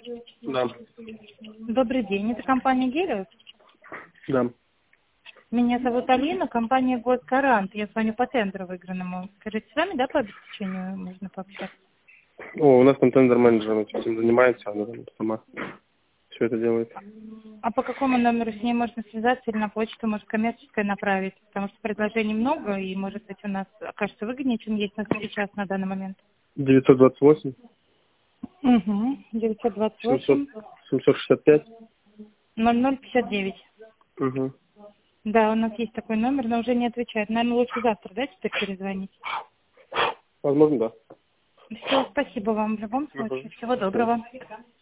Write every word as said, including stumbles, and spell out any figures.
Да. Добрый день, это компания «Гелиос». Да. Меня зовут Алина, компания «Госгарант». Я звоню по тендеру выигранному. Скажите, с вами, да, по обеспечению можно пообщаться? О, у нас там тендер-менеджер этим занимается, она там сама все это делает. А по какому номеру с ней можно связаться или на почту, может, коммерческое направить? Потому что предложений много, и, может быть, у нас окажется выгоднее, чем есть у нас сейчас на данный момент. девятьсот двадцать восемь Угу. девятьсот двадцать семьсот восемь семьсот шестьдесят пять. ноль ноль пятьдесят девять. Угу. Да, у нас есть такой номер, но уже не отвечает. Наверное, лучше завтра, да, теперь перезвонить? Возможно, да. Все, спасибо вам в любом случае. Угу. Всего доброго.